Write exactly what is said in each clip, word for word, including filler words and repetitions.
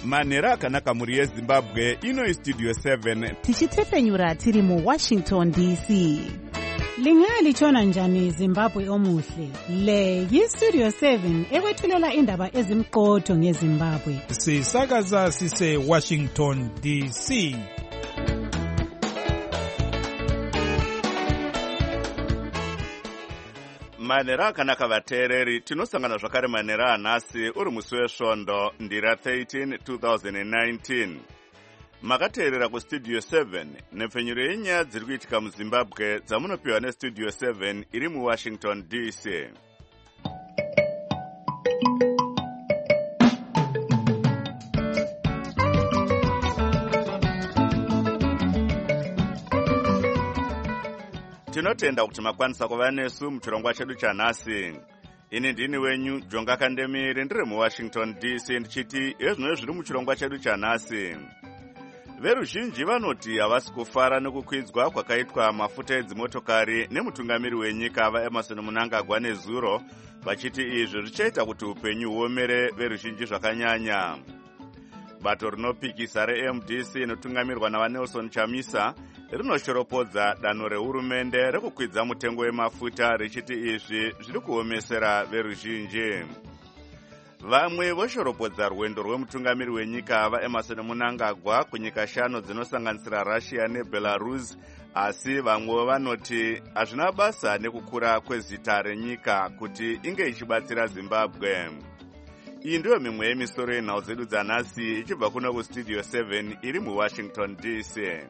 manhero akanaka mhuri yezimbabwe. Ino istudio seven tichitefenyura tiri muwashington D C. Lingalitshona njani Zimbabwe omuhle? Le yistudio seven ekwethulela indaba ezimqotho ngeZimbabwe. Sisakaza sise Washington D C. manhero akanaka vateereri, tinosangana zvakare manhero anhasi uri musi wesvondo ndira thirteen twenty nineteen. Makateerera kustudio seven nepfenyuro yenyaya dziri kuitika muzimbabwe dzamunopiwa nestudio seven iri muwashington D C. Tinotenda kuti makwanisa kuva nesu muchirongwa chedu chanhasi. Ini ndini wenyu Jonga Kandemiri ndiri muwashington D C ndichiti ezvino zviri muchirongwa chedu chanhasi. Veruzhinji vanoti havasi kufara nekukwidzwa kwakaitwa mafuta edzimotokari nemutungamiri wenyika vaEmmerson Mnangagwa nezuro, vachiti izvi zvichaita kuti upenyu huomere veruzhinji zvakanyanya. Bato rinopikisa reM D C inotungamirwa navaNelson Chamisa rinoshoropodza danho rehurumende rekukwidza mutengo wemafuta richiti izvi zviri kuomesera veruzhinji. Vamwe voshoropodza rwendo rwemutungamiri wenyika vaEmmerson Mnangagwa kunyika shanu dzinosanganisira Russia neBelarus, asi vamwe vanoti hazvina basa nekukura kwezita renyika kuti inge ichibatsira Zimbabwe. Iyi ndiyo mimwe yemisoro yenhau dzedu dzanhasi ichibva kuno kustudio seven iri muwashington D C.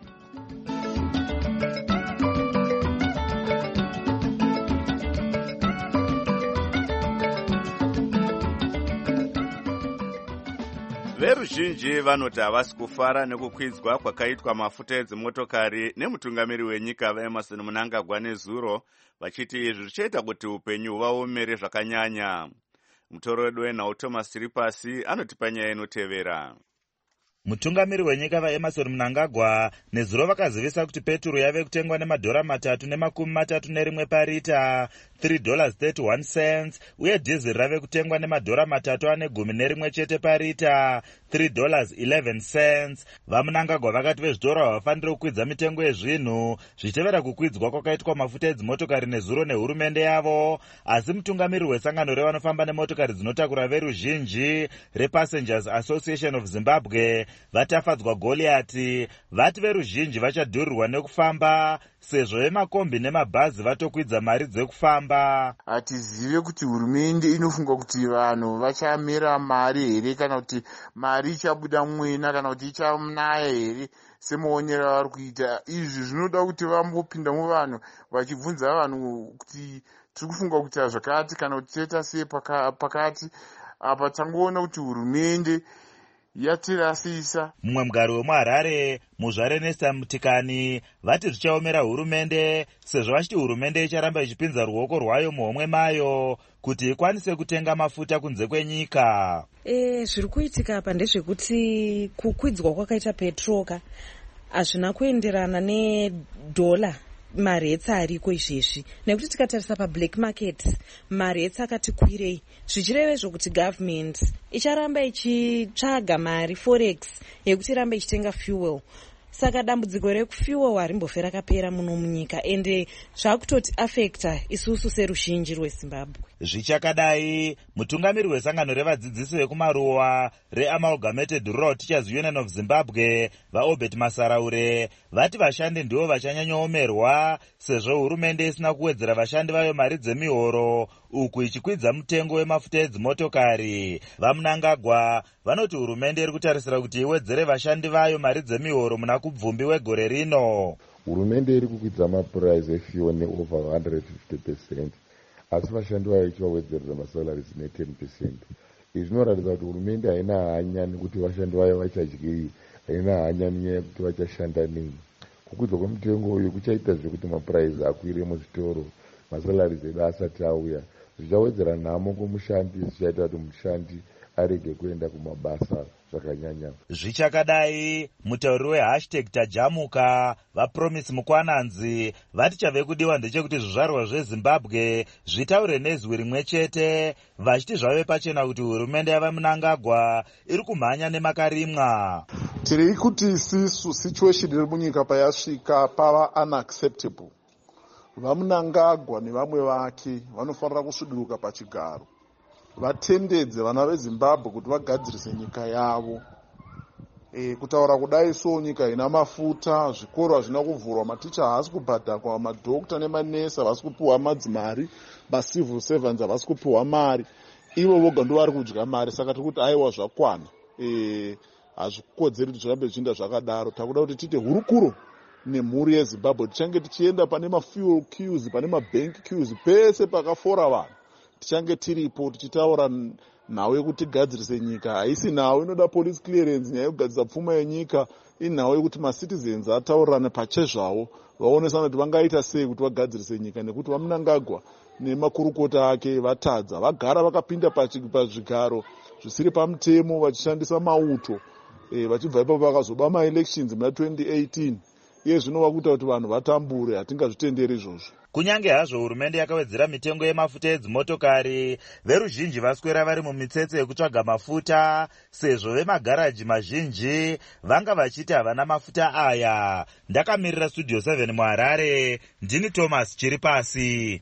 Veruzhinji vanoti havasi kufara nekukwidzwa kwakaitwa mafuta edzimotokari nemutungamiri wenyika vaEmmerson Mnangagwa nezuro, vachiti izvi zvichaita kuti upenyu huvaomere zvakanyanya. Mutoro wedu wenhau Thomas Ripasi anotipa nyaya inotevera. Mutungamiri wenyika vaEmmerson Mnangagwa nezuro vakazivisa kuti peturu yave kutengwa nemadhora matatu nemakumi matatu nerimwe parita, three dollars thirty-one cents, uye dhiziri rave kutengwa nemadhora matatu ane gumi nerimwe chete parita, three dollars eleven cents. VaMnangagwa vakati vezvitoro havafaniri kukwidza mitengo yezvinhu zvichitevera kukwidzwa kwakaitwa mafuta edzimotokari nezuro nehurumende yavo, asi mutungamiri wesangano revanofamba nemotokari dzinotakura veruzhinji rePassengers Association of Zimbabwe vatafadzwa Goliati, vati veruzhinji vachadhurirwa nekufamba sezvo vemakombi nemabhazi vatokwidza mari dzekufamba. Hatizive kuti hurumende inofunga kuti vanhu vachamera mari here kana kuti mari ichabuda mwena kana kuti ichanaya here semaonero avari kuita. Izvi zvinoda kuti vambopinda muvanhu vachibvunza vanhu kuti tiri kufunga kuita zvakati kana kuti toita sei pakati. Apa tangoona kuti hurumende yatirasisa. Mumwe mugari wemuHarare, muzvare Nesta Mutikani, vati zvichaomera hurumende sezvo vachiti hurumende icharamba ichipinza ruoko rwayo muhomwe mayo kuti ikwanise kutenga mafuta kunze kwenyika. E, zviri kuitika apa ndezvekuti kukwidzwa kwakaita petroka hazvina kuenderana nedhola maretsa ariko izvezvi, nekuti tikatarisa pablack market maretsa akati kwirei, zvichireve zvokuti government icharamba ichitsvaga mari forex yekuti iramba ichitenga fuel. Saka dambudziko rekufuel harimbofe rakapera muno munyika, ende zvakutoti affecta isusu seruzhinji rweZimbabwe. Zvichakadai, mutungamiri wesangano revadzidzisi vekumaruwa reAmalgamated Rural Teachers Union of Zimbabwe vaObert Masaraure vati vashandi ndivo vachanyanyaomerwa sezvo hurumende isina kuwedzera vashandi vayo mari dzemihoro uku ichikwidza mutengo wemafuta edzimotokari. VaMnangagwa vanoti hurumende iri kutarisira kuti iwedzere vashandi vayo mari dzemihoro muna kubvumbi wegore rino. Hurumende iri kukwidza mapuraizi efuel neover one hundred fifty percent, asi vashandi vayo ichivawedzerera masalaries ne-ten percent. Izvi zvinoratidza kuti hurumende haina hanya nekuti vashandi vayo vachadyei, haina hanya nenyaya yekuti vachashanda nei. Kukwidzwa kwemutengo uyu kuchaita zvekuti mapuraizi akwire muzvitoro, masalaries edu asati auya, zvichawedzera nhamo kumushandi, zvichaita kuti mushandi arege kuenda kumabasa zvakanyanya. Zvichakadai, mutauri wehashtag tajamuka vapromise Mukwananzi vati chave kudiwa ndechekuti zvizvarwa zveZimbabwe zvitaure nezwi rimwe chete, vachiti zvave pachena kuti hurumende yavaMnangagwa iri kumhanya nemakarimwa. Tiri kuti isisu situation iri munyika payasvika pava unacceptable. VaMnangagwa nevamwe vake vanofanira kusviduruka pachigaro, vatendedze vana veZimbabwe kuti vagadzirise nyika yavo. E, kutaura kudai so nyika ina mafuta, zvikoro hazvina kuvhurwa, maticha haasi kubhadharwa, madhokta nemanesi havasi kupiwa madzimari, macivil servants havasi kupiwa mari, ivo voga ndo vari kudya mari. Saka tiri kuti aiwa zvakwana, e, hazvikodzeri kuti zvirambe zvichienda zvakadaro. Takuda kuti tiite hurukuro nemhuri yeZimbabwe, tichange tichienda pane mafuel queues, pane mabank queues, pese pakafora vanhu tichange tiripo tichitaura nhau yekuti tigadzirise nyika. Haisi nhau inoda police clearance, nyaya yekugadzirisa pfuma yenyika inhau yekuti macitizens ataurirane pachezvavo, vaonesana kuti vangaita sei kuti vagadzirise nyika, nekuti vaMnangagwa nemakurukota ake vatadza, vagara vakapinda pazvigaro zvisiri pamutemo vachishandisa mauto, e, vachibva ipapo vakazoba maelections muna twenty eighteen. Iye zvinova kuita kuti vanhu vatambure, hatingazvitenderi izvozvo. Kunyange hazvo hurumende yakawedzera mitengo yemafuta edzimotokari, veruzhinji vaswera vari mumitsetse yekutsvaga mafuta, sezvo vemagaraji mazhinji vanga vachiti havana mafuta aya. Ndakamirira Studio seven muHarare, ndini Thomas Chiripasi.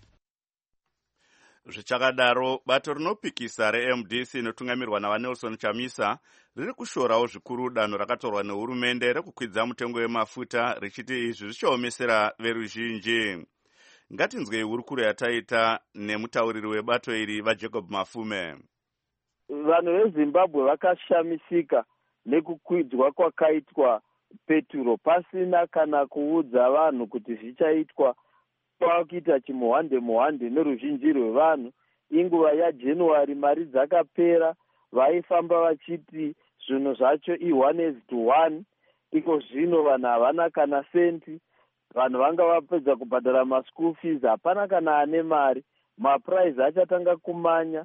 Zvichakadaro, bato rinopikisa reM D C inotungamirwa navaNelson Chamisa riri kushorawo zvikuru danho rakatorwa nehurumende rekukwidza mutengo wemafuta, richiti izvi zvichaomesera veruzhinji. Ngatinzwei hurukuro yataita nemutauriri webato iri vaJacob Mafume. Vanhu veZimbabwe vakashamisika nekukwidzwa kwakaitwa peturo pasina kana kuudza vanhu kuti zvichaitwa. Kwakuita chimuhande muhande neruzhinji rwevanhu. Inguva yaJanuary mari dzakapera, vaifamba vachiti zvinhu zvacho i one is to one. Iko zvino vanhu havana kana senti. Vanhu vanga vapedza kubhadhara maschool fees, hapana kana ane mari. Maprice achatanga kumanya.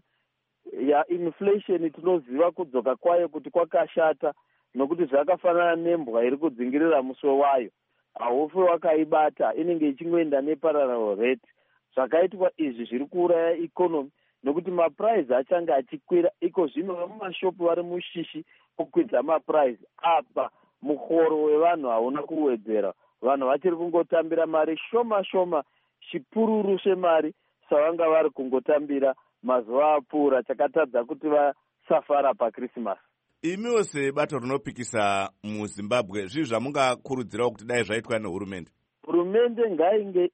Ya inflation tinoziva kudzoka kwayo kuti kwakashata, nokuti zvakafanana nembwa iri kudzingirira muswe wayo. Haufi wakaibata inenge ichingoenda neparallel rate. Zvakaitwa izvi zviri kuuraya economy, nokuti maprice achanga achikwira. Iko zvino vemumashopu vari mushishi kukwidza maprice. Apa muhoro wevanhu hauna kuwedzera. Vanhu vachiri kungotambira mari shoma shoma, chipururu chemari savanga vari kungotambira mazuva apfuura, chakatadza kuti vasafara paChristmas. Imiwo sebato rinopikisa muZimbabwe, zvii zvamungakurudzirawo kuti dai zvaitwa nehurumende? Hurumende ngainge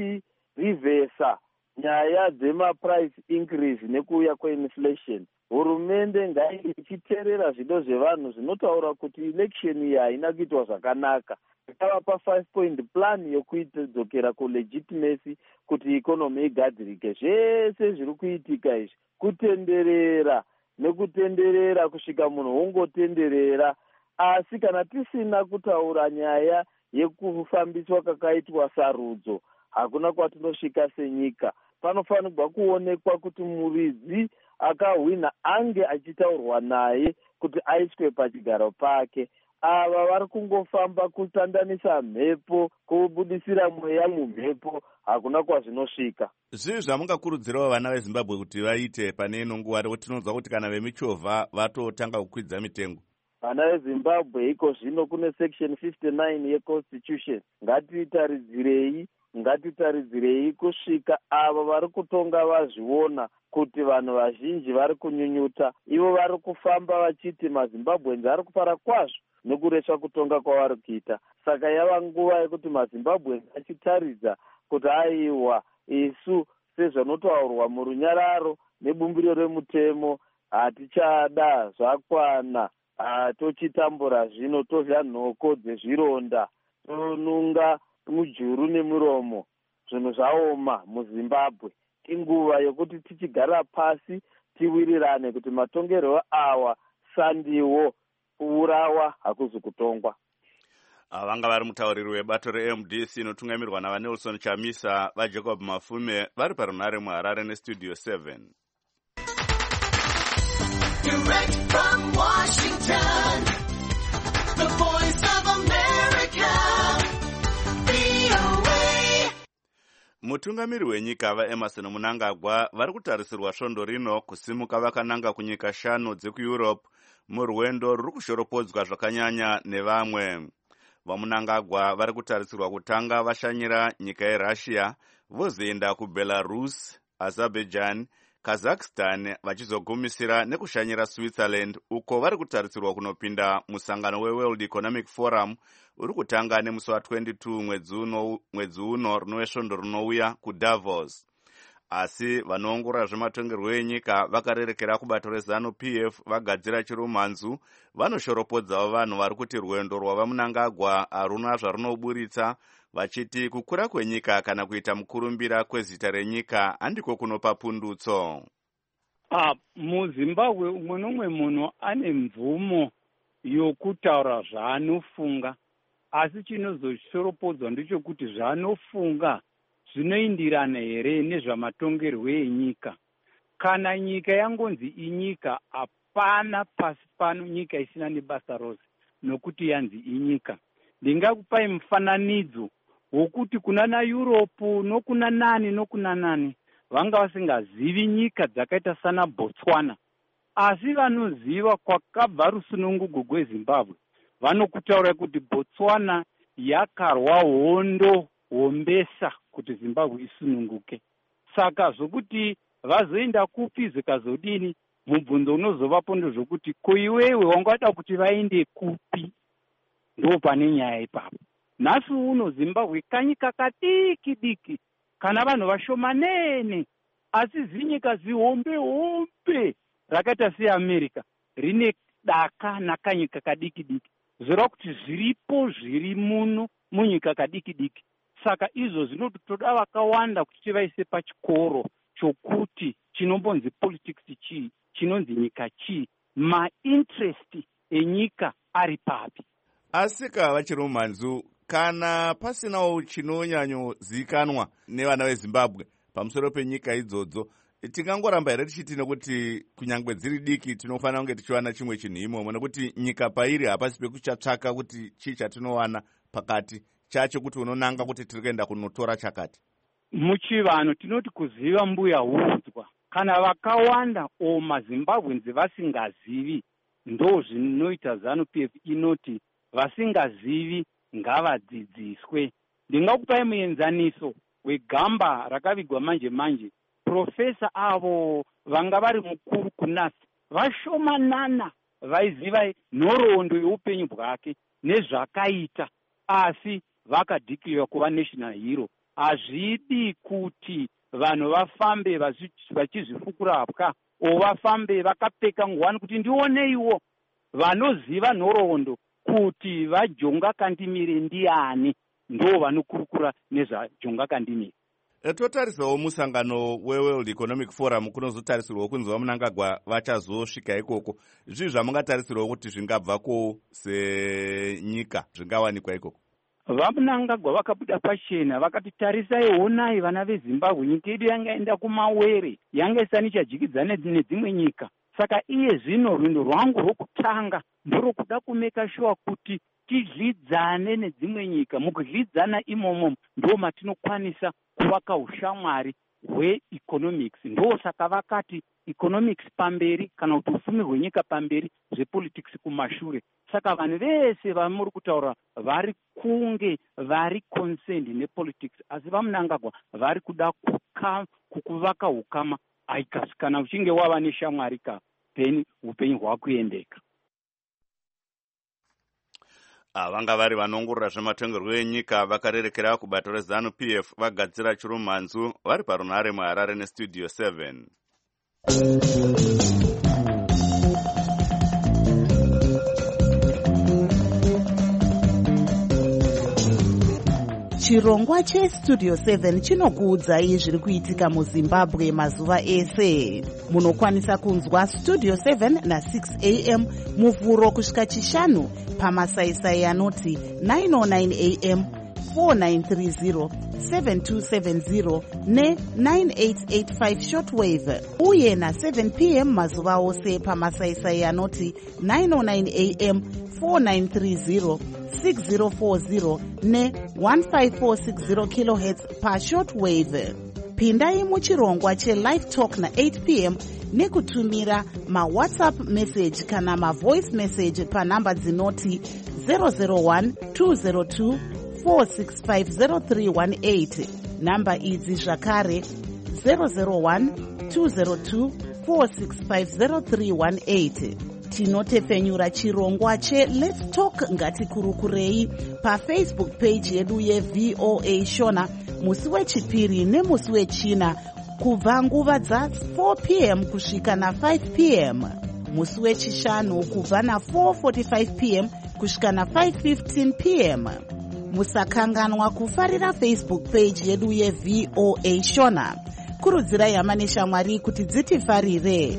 ichirivhesa nyaya dzemaprice increase nekuuya kweinflation. Hurumende ngainge ichiteerera zvido zvevanhu zvinotaura kuti election iyi haina kuitwa zvakanaka. Ikavapa five point plan yokudzokera kulegitimacy kuti economy igadzirike. Zvese zviri kuitika izvi kutenderera nekutenderera kusvika munhu wongotenderera. Asi kana tisina kutaura nyaya yekufambiswa kakaitwa sarudzo, hakuna kwatinosvika senyika. Panofanirwa kuonekwa kuti muridzi akahwina ange achitaurwa naye kuti aiswe pachigaro pake. Ava vari kungofamba kutandanisa mhepo, kubudisira mweya mumhepo, hakuna kwazvinosvika. Zvii zvamungakurudzirawo vana veZimbabwe kuti vaite pane ino nguva rekuti tinonzwa kuti kana vemichovha vatotanga kukwidza mitengo? Vana veZimbabwe iko zvino kune section fifty-nine yeconstitution. Ngatitaridzirei, ngatitaridzirei kusvika ava vari kutonga vazviona kuti vanhu vazhinji vari kunyunyuta. Ivo vari kufamba vachiti maZimbabwenzi ari kufara kwazvo nekureswa kutonga kwavari kuita. Saka yava nguva yekuti maZimbabwenzi achitaridza kuti aiwa isu sezvanotaurwa murunyararo nebumbiro remutemo hatichada zvakwana. Tochitambura zvino, tozha nhoko dzezvironda, tonunga mujuru nemuromo, zvinhu zvaoma muZimbabwe. Inguva yokuti tichigara pasi tiwirirane kuti matongerwo awa sandiwo kuurawa hakuzi kutongwa. Vanga vari mutauriri webato reM D C inotungamirwa navaNelson Chamisa vaJacob Mafume vari parunare muHarare neStudio seven. Direct from Washington, the voice of America, V O A. Mutungamiri wenyika vaEmerson Mnangagwa vari kutarisirwa svondo rino kusimuka vakananga kunyika shanu dzekuEurope murwendo ruri kushoropodzwa zvakanyanya nevamwe. VaMnangagwa vari kutarisirwa kutanga vashanyira nyika yeRussia, vozoenda kuBelarus, Azerbaijan, Kazakhstan vachizogumisira nekushanyira Switzerland, uko vari kutarisirwa kunopinda musangano weWorld Economic Forum uri kutanga nemusi wa22 mwedzi uno rinove svondo rinouya kuDavos. Asi vanoongorora zvematongerwo enyika vakarerekera kubato reZanu-P F vagadzira chirumanzu vanoshoropodzawo vanhu vari kuti rwendo rwavaMnangagwa haruna zvarunoburitsa, vachiti kukura kwenyika kana kuita mukurumbira kwezita renyika handiko kunopa pundutso. Ah, muZimbabwe umwe nomwe munhu ane mvumo yokutaura zvaanofunga, asi chinozoshoropodza ndechekuti zvaanofunga zvinoindirana here nezvamatongerwo enyika. Kana nyika yangonzi inyika, hapana pasi pano nyika isina nebasa rose nokuti yanzi inyika. Ndingakupai mufananidzo wokuti kuna naEurope nokuna nani nokuna nani vanga vasingazivi nyika dzakaita sana Botswana, asi vanoziva kwakabva rusununguko rweZimbabwe. Vanokutaura kuti Botswana yakarwa hondo hombesa kuti Zimbabwe isununguke. Saka zvokuti vazoenda kupi zvikazodini, mubvunzo unozovapo ndezvokuti ko iwewe wangada kuti vaende kupi? Ndo pane nyaya ipapo. Nhasi uno Zimbabwe kanyika kadiki diki kana vanhu vashomanene, asi zinyika zihombe hombe rakaita seAmerica rine daka nakanyika kadiki diki. Zvoreva kuti zviripo zviri muno munyika kadiki diki. Saka izvo zvinotoda vakawanda kuti tivaise pachikoro chokuti chinombonzi politics chii, chinonzi nyika chii, mainterest enyika ari papi. Asi kava chirumanzu kana pasinawo chinonyanyozikanwa nevana veZimbabwe pamusoro penyika idzodzo, tingangoramba here tichiti nekuti kunyangwe dziri diki tinofanira kunge tichiwana chimwe chinhu imomo, nekuti nyika pairi hapasi pekuchatsvaka kuti chii chatinowana pakati chacho kuti unonanga kuti tiri kuenda kunotora chakati. Muchivanhu tinoti kuziva mbuya huudzwa. Kana vakawanda o maZimbabwenzi vasingazivi, ndo zvinoita ZANU-P F inoti vasingazivi ngavadzidziswe. Ndingakupai muenzaniso wegamba rakavigwa manje manje. Profesa avo vanga vari mukuru kunasi vashomanana vaiziva nhoroondo yeupenyu hwake nezvakaita, asi vakadhikiriwa kuva national hero. Hazvidi kuti vanhu vafambe vachizvifukura o vafambe vakapfeka ngwani kuti ndioneiwo. Vanoziva nhoroondo kuti vaJonga Kandimire ndiani ndo vanokurukura nezvaJonga Kandimire. Totarisawo musangano weWorld Economic Forum kunozotarisirwa kunzi vaMnangagwa vachazosvika ikoko. Zvii zvamungatarisirwa kuti zvingabvako senyika zvingawanikwa ikoko? VaMnangagwa vakabuda pachena vakati tarisai, honai vana veZimbabwe, nyika yedu yangaenda kumawere, yanga isani chajikidzana nedzimwe nyika. Saka iye zvino rwendo rwangu rwokutanga ndorokuda kumeka sure kuti tidlidzane nedzimwe nyika. Mukudlidzana imomo ndo matinokwanisa kuvaka ushamwari hweeconomics. Ndo saka vakati economics pamberi kana kuti ufumi hwenyika pamberi, zvepolitics kumashure. Saka vanhu vese vamuri kutaura vari kunge vari concerned nepolitics, asi vaMnangagwa vari kuda kukuvaka ukama aikasi kana uchinge wava neshamwari ka peni upenyu hwakuendeka. Vanga vari vanongorora zvematongerwo enyika vakarerekera kubato reZANU-P F vagadzira chirumanzu vari parunhare muHarare nestudio seven. Chirongwa chestudio seven chinokuudzai zviri kuitika muZimbabwe mazuva ese. Munokwanisa kunzwa studio seven na six a m muvhuro kusvika chishanu pamasaisai anoti nine oh nine a m, four nine three zero seven two seven zero ne nine eight eight five shortwave uye na seven p m mazuva ose pamasaisai anoti nine oh nine a m four nine three zero six zero four zero ne one five four six zero kilohertz pashortwave. Pindai muchirongwa che-live talk na eight p m nekutumira ma-whatsapp message kana ma-voice message panhamba dzinoti zero zero one two zero two four six five zero three one eight. Namba idzi zvakare zero zero one two zero two four six five zero three one eight. Tinotefenyura chirongwa che-Let's Talk ngatikurukurei pafacebook page yedu ye-V O A Shona musi wechipiri nemusi wechina kubva nguva dza four p m kusvika na five p m. Musi wechishanu kubva na four forty-five p m kusvika na five fifteen p m. Musakanganwa kufarira Facebook page yedu ye-V O A Shona. Kurudzirai hama neshamwari kuti dzitifarire.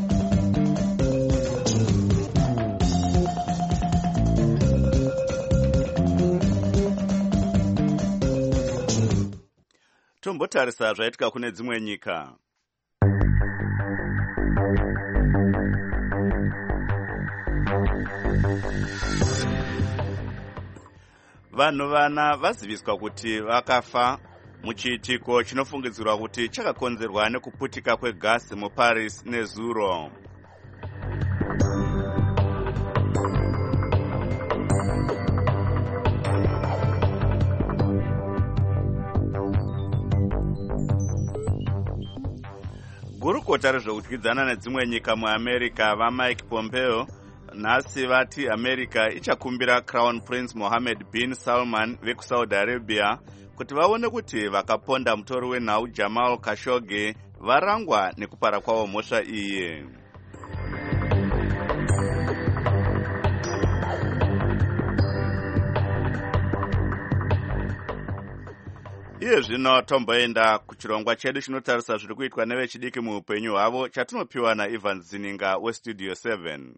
Tombotarisa zvaitika kune dzimwe nyika. Vanhu vana vaziviswa kuti vakafa muchiitiko chinofungidzirwa kuti chakakonzerwa nekuputika kwegasi muParis nezuro. Gurukota rezvekudyidzana nedzimwe nyika muAmerica vaMike Pompeo nhasi vati America ichakumbira Crown Prince Mohammed bin Salman vekuSaudi Arabia kuti vaone kuti vakaponda mutori wenhau Jamal Khashoggi varangwa nekupara kwavo mhosva iyi. Iye zvino tomboenda kuchirongwa chedu chinotarisa zviri kuitwa nevechidiki muupenyu hwavo chatinopiwa naIvan Zininga weStudio seven.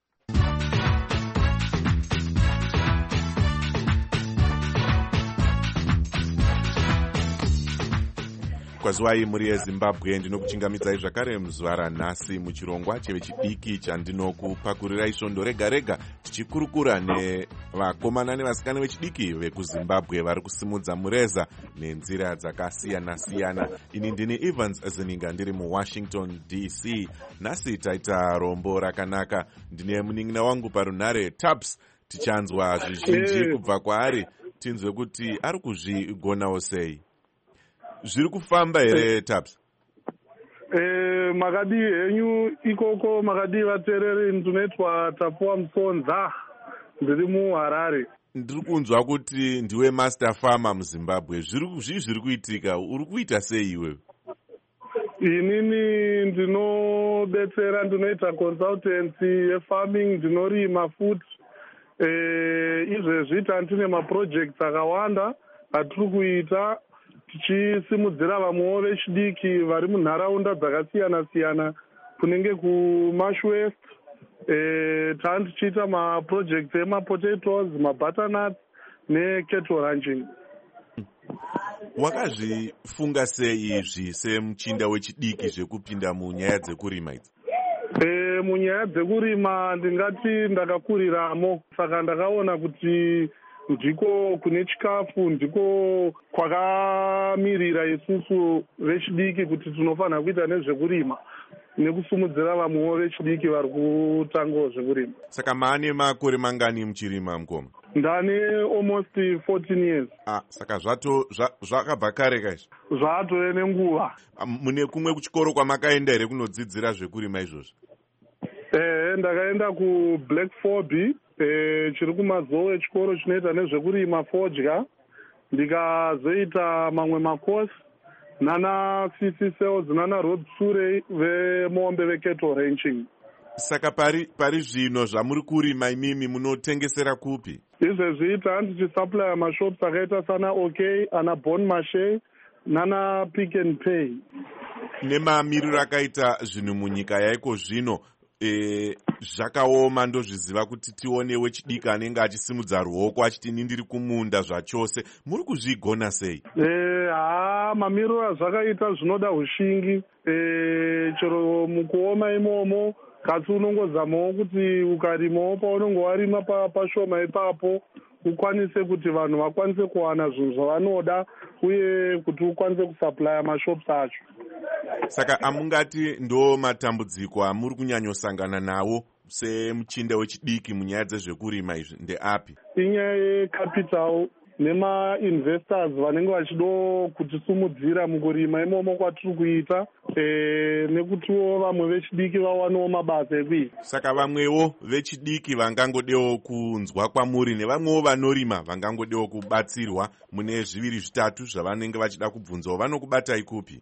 Kwaziwai muri yeZimbabwe, ndinokuchingamidzai zvakare muzuva ranhasi muchirongwa chevechidiki chandinokupakurirai svondo rega rega tichikurukura nevakomana nevasikana vechidiki vekuZimbabwe vari kusimudza mureza nenzira dzakasiyana siyana. Ini ndini Evans Zininga ndiri muWashington D C. Nhasi taita rombo rakanaka. Ndine munin'ina wangu parunhare Taps, tichanzwa zvizhinji kubva kwaari tinzwe kuti ari kuzvigonawo sei. Zviri kufamba here Taps? Eh, makadi henyu ikoko makadi vateereri ndinoitwa Tapuwa Musonza ndiri muHarare. Ndiri kunzwa kuti ndiwe master farmer muZimbabwe. Zviri zvii zviri kuitika? Uri kuita sei iwe? Inini ndinobetsera, ndinoita consultancy yefarming, ndinorima futi. Eh, izvezvi tine maprojects akawanda atiri kuita tichisimudzira vamwewo vechidiki vari munharaunda dzakasiyana siyana kunenge kuMarsh West. Eh, tani tichiita maprojects emapotatoes, mabutternuts nekettle ranching. Wakazvifunga sei izvi semuchinda wechidiki zvekupinda munyaya dzekurima idzi? Eh, munyaya dzekurima ndingati ndakakuriramo, saka ndakaona kuti ndiko kune chikafu, ndiko kwakamirira isusu vechidiki kuti tinofanira kuita nezvekurima nekusumudzira vamwewo vechidiki vari kutangawo zvekurima. Saka maane makore mangani muchirima mukoma? Ndane almost fourteen years. Ah, saka zvato zvakabva kare kaizvo? Zvatove nenguva. Mune kumwe kuchikoro kwamakaenda here kunodzidzira zvekurima izvozvo? Eh, ndakaenda kuBlack four B. Eh, chiri kumazowe echikoro chinoita nezvekurima fodya. Ndikazoita mamwe makosi nana C C Sales nana Rod Surrey vemombe vekettle ranching. Saka pari pari zvino zvamuri kurima imimi munotengesera kupi? Izvezvi handi tichisaplya mashops akaita sana OK, ana Bon Marché nana Pick and Pay. Nemamiriro akaita zvinhu munyika yaiko zvino, e, zvakaoma ndozviziva kuti tionewo chidiki anenge achisimudza ruoko achiti ini ndiri kumunda zvachose. Muri kuzvigona sei? ha mamiriro azvakaita zvinoda ushingi. e, chero mukuoma imomo kasi unongozamawo kuti ukarimawo paunonge warima pashoma ipapo ukwanise kuti vanhu vakwanise kuwana zvinhu zvavanoda uye kuti ukwanise kusuplya mashops acho. Saka amungati ndo matambudziko amuri kunyanyosangana nawo semuchinda wechidiki munyaya dzezvekurima izvi ndeapi? Inyaya yecapital nemainvestors vanenge vachido kutisimudzira mukurima imomo kwatiri kuita, e, nekutiwo vamwe vechidiki vawanawo mabasa ekuita. Saka vamwewo vechidiki vangangodewo kunzwa kwamuri nevamwewo vanorima vangangodewo kubatsirwa mune zviviri zvitatu zvavanenge vachida kubvunzawo, vanokubatai kupi?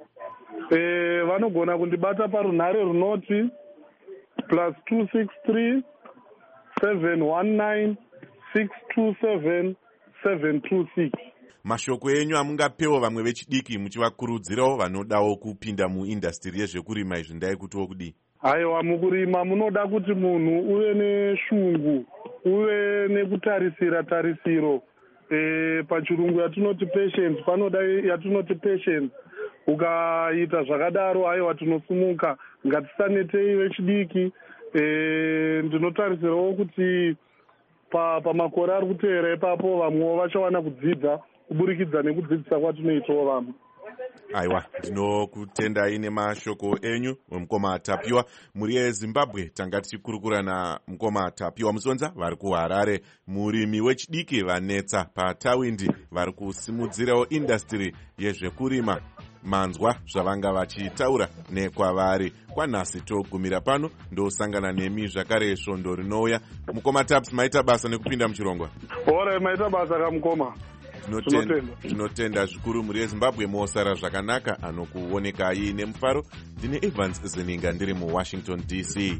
E, vanogona kundibata parunhare runoti plus two six three seven one nine six two seven seven two six. Mashoko enyu amungapewo vamwe vechidiki muchivakurudzirawo vanodawo kupinda muindastiri yezvekurima izvi ndai kutiwo kudii? Aiwa, mukurima munoda kuti munhu uve neshungu, uve nekutarisira tarisiro. E, pachirungu yatinoti patience, panoda yatinoti patience. Ukaita zvakadaro aiwa tinosumuka, ngatisanetei vechidiki. E, ndinotarisirawo kuti pamakore pa ari kuteera ipapo vamwewo vachawana kudzidza kuburikidza nekudzidzisa kwatinoitawo vamwe. Aiwa, ndinokutendai nemashoko enyu mukoma Tapiwa. Muri yeZimbabwe tanga tichikurukura namukoma Tapiwa Musonza vari kuHarare, murimi wechidiki vanetsa patawindi vari kusimudzirawo indastiri yezvekurima. Manzwa zvavanga vachitaura nekwavari. Kwanhasi togumira pano ndosangana nemi zvakare svondo rinouya. Mukoma Taps, maita basa nekupinda muchirongwa. Ora, maita basa kamukoma. Tinotenda zvikuru. Muri yeZimbabwe mosara zvakanaka. Anokuonekai nemufaro. Ndine Evans Zininga ndiri muWashington D C.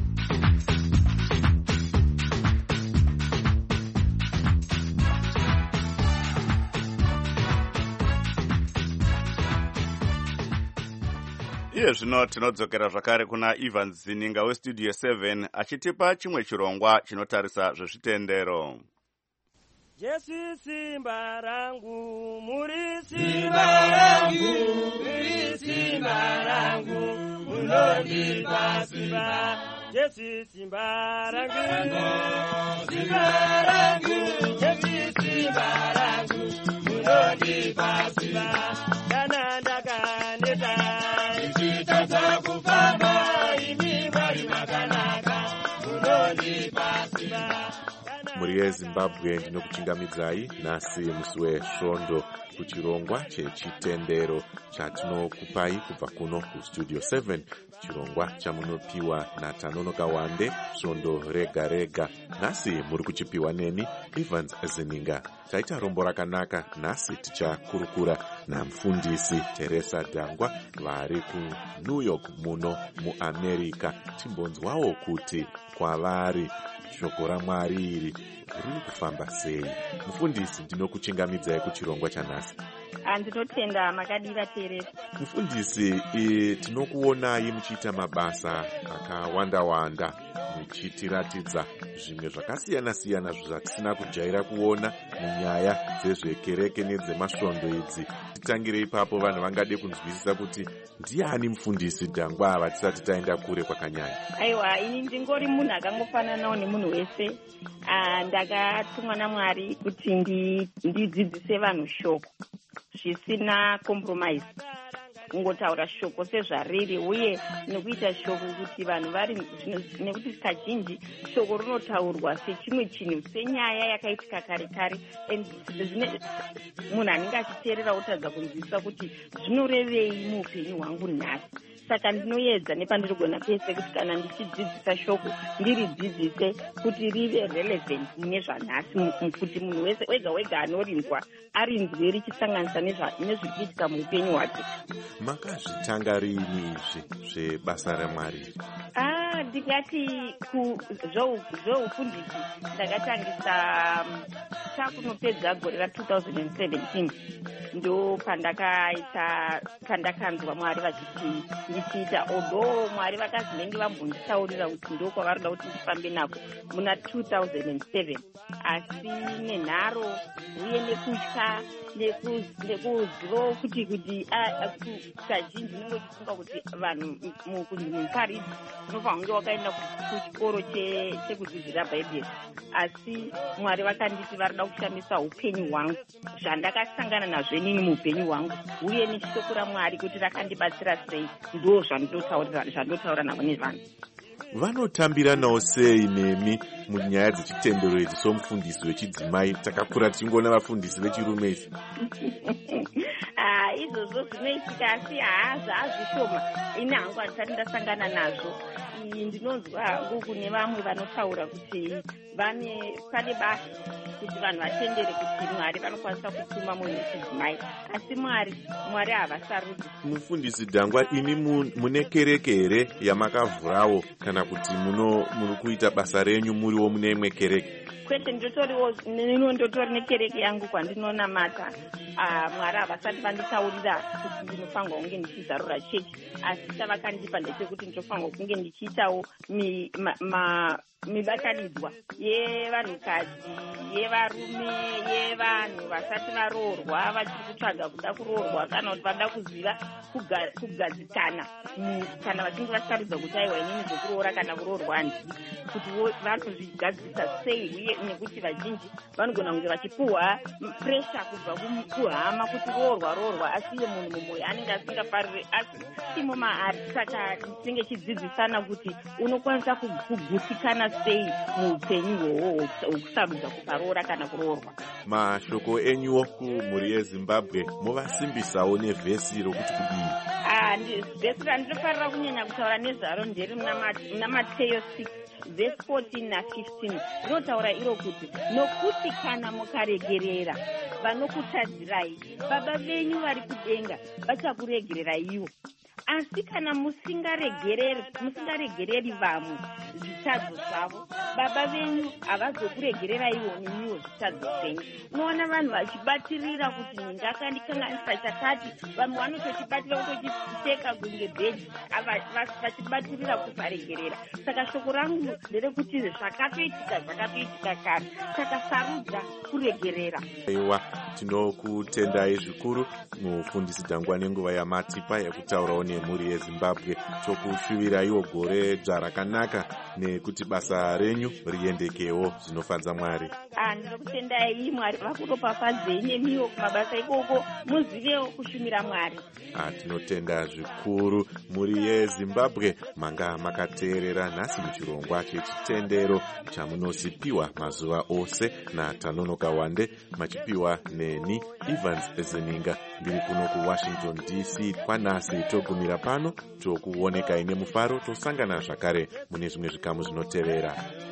Iye zvino tinodzokera zvakare kuna Ivan Zininga westudio seven achitipa chimwe chirongwa chinotarisa zvezvitendero. Jesu simba rangu, muri simba rangu, muri simba rangu, munondipa simba. Jesu simba rangu, simba rangu, Jesu simba rangu, munondipa simba. Kana ndakaneta ichitadza kufamba, imi Mwari makanaka, munondipa simba. Muri yeZimbabwe ndinokuchingamidzai nhasi musi wesvondo kuchirongwa chechitendero chatinokupai kubva kuno kustudio seven, chirongwa chamunopiwa naTanonoka Wande svondo rega rega. Nhasi muri kuchipiwa neni Evans Zininga. Taita rombo rakanaka. Nhasi tichakurukura namufundisi Teresa Dangwa vari kuNew York muno muAmerica. Timbonzwawo kuti kwavari shoko raMwari iri riri kufamba sei. Mufundisi, ndinokuchingamidzai kuchirongwa chanhasi. Andinotenda makadira Teresa. Mufundisi, e, tinokuonai muchiita mabasa akawanda wanda, muchitiratidza zvimwe zvakasiyana siyana zvatisina kujaira kuona munyaya dzezvekereke nedzemasvondo idzi. Titangire ipapo vanhu vangade kunzwisisa kuti ndiani mufundisi Dangwa ava tisati taenda kure kwakanyanya. Aiwa, ini ndingori munhu akangofananawo nemunhu wese. Ndakatumwa naMwari kuti ndidzidzise vanhu shoko zvisina compromise, kungotaura shoko sezvariri uye nekuita shoko kuti vanhu vari, nekuti kazhinji shoko rinotaurwa sechimwe chinhu, senyaya yakaitika kare kare, munhu anenge achiteerera otadza kunzwisisa kuti zvinorevei muupenyu hwangu nhasi. Saka ndinoedza nepandirigona pese kuti kana ndichidzidzisa shoko ndiridzidzise kuti rive relevant mune zvanhasi, kuti munhu wese wega wega anorinzwa arinzwe richisanganisa nezviri kuitika muupenyu hwake. Makazvitanga rini izvi zvebasa raMwari? Ah, ndingati zvoufundisi ndakatangisa takunopedza gore ra two thousand seventeen ndo pandakaita pandakanzwa Mwari vachiti ndichiita, although Mwari vakazi vengi vambonditaurira kuti ndo kwavaroda kuti ndifambe nako muna two thousand seven, asi nenharo uye nekutya nekuziva kuti kuti kazhinji unenge uchifunga kuti vanhu muparidzi unofanira kunge wakaenda kuchikoro chekudzidzira bhaibheri, asi Mwari vakanditi varoda kushamisa upenyu hwangu, zvandakasangana nazvo inini muupenyu hwangu uye neshoko raMwari kuti rakandibatsira sei, ndo zvandotaura navo nevanhu. Vanotambiranawo sei nemi munyaya dzechitendero idzi somufundisi wechidzimai? Takakura tichingoona vafundisi vechirume idzi. Izvozvo zvinoitika, asi haa zvaazvishoma. Ini hangu handisati ndasangana nazvo. Ndinonzwa hangu kune vamwe vanotaura kuti vane pane basa kuti vanhu vatendere kuti Mwari vanokwanisa kutuma munhu wechidzimai, asi Mwari Mwari havasarudzi. Mufundisi Dhangwa, ini mune kereke here yamakavhurawo kana kuti muri kuita basa renyu muriwo mune imwe kereke? Kwete, ndotoriwo nino ndotori nekereke yangu kwandinonamata. Mwari havasati vanditaurira kuti ndinofanirwa kunge ndichizarura chechi, asi chavakandipa ndechekuti ndinofanirwa kunge ndichiitawo mibatanidzwa yevanhukadzi, yevarume, yevanhu vasati varoorwa vachiri kutsvaga kuda kuroorwa kana kuti vada kuziva kugadzikana kana vachinge vasarudza kuti aiwa inini zvokuroora kana kuroorwa handidi, kuti vanozvigadzisa sei, uye nekuti vazhinji vanogona kunge vachipuhwa presha kubva kuhama kuti roorwa roorwa, asi iye munhu mumwoyo anenge asingafariri, asi timo maari. Saka tinenge chidzidzisana kuti unokwanisa kugutsikana sei muupenyu hwohwo hwokusarudza kusaroora kana kuroorwa. Mashoko enyuwo kumhuri yeZimbabwe movasimbisawo nevhesi rokuti kudii? Vhesi randinofarira kunyanya kutaura nezvaro nderi muna Mateyo six verse fourteen na fifteen rinotaura iro kuti nokuti kana mukaregerera vanokutadzirai, Baba venyu vari kudenga vachakuregererai ivo. Asi kana musingaregereri musingaregereri vamwe zvitadzo zvavo, Baba venyu havazokuregererai ivo nemiwo zvitadzo zvenyu. Unoona vanhu vachibatirira kuti ndingakandikanganisa chakati, vamwe vanotochibatira kutochipfeka kunge bhedhi, vachibatirira kusaregerera. Saka shoko rangu nderekuti zvakatoitika zvakatoitika kare, saka sarudza kuregerera. Aiwa, tinokutendai zvikuru mufundisi Dhangwa nenguva yamatipa yakutaurawo nemhuri yeZimbabwe. Tokushuviraiwo gore dzvarakanaka nekuti basa renyu riendekewo zvinofadza Mwari. Ndinokutendai Mwari vakutopafadzei nemiwo kumabasa ikoko, muzivewo kushumira Mwari. Tinotenda zvikuru mhuri yeZimbabwe manga makateerera nhasi muchirongwa chechitendero chamunosipiwa mazuva ose naTanonoka Wande, machipiwa neni Evans Zeninga. Ndiri kuno kuWashington D C kwanhasi. Togumira pano, tokuonekai nemufaro, tosangana zvakare mune zvimwe zvikamu zvinotevera.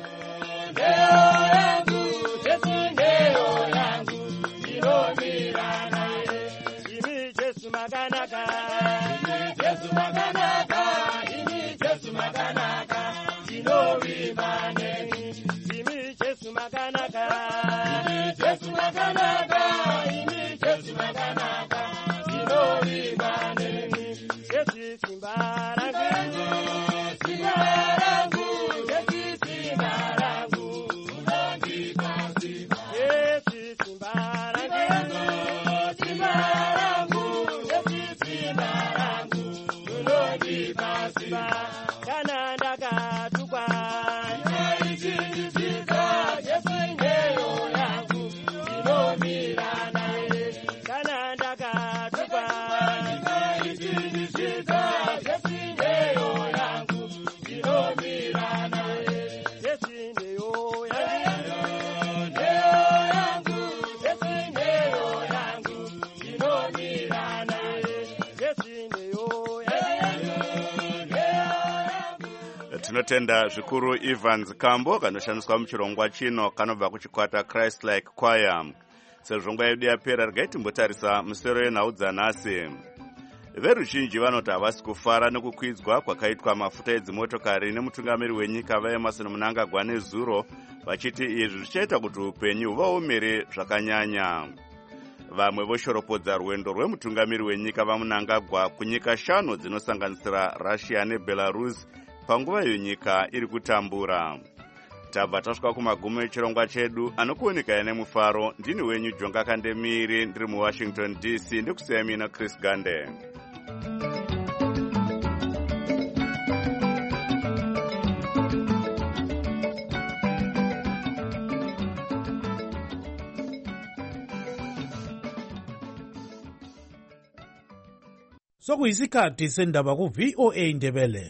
Tinotenda zvikuru Evans Kambo kanoshandiswa muchirongwa chino kanobva kuchikwata Christ Like Choir. Sezvo nguva yedu yapera regai timbotarisa musero yenhau dzanhasi. veruzhinji vanoti havasi kufara nekukwidzwa kwakaitwa mafuta edzimotokari nemutungamiri wenyika vaemarson mnangagwa nezuro, vachiti izvi zvichaita kuti upenyu huvaomere zvakanyanya. Vamwe voshoropodza rwendo rwemutungamiri wenyika vamunangagwa kunyika shanu dzinosanganisira Russia neBelarus panguva iyo nyika iri kutambura. Tabva tasvika kumagumo echirongwa chedu, anokuonekaya nemufaro. Ndini wenyu Jonga Kandemiri, ndiri muWashington D C, ndikusiya mina Chris Gande. Sokuyisikhathi sendaba ku V O A Ndebele.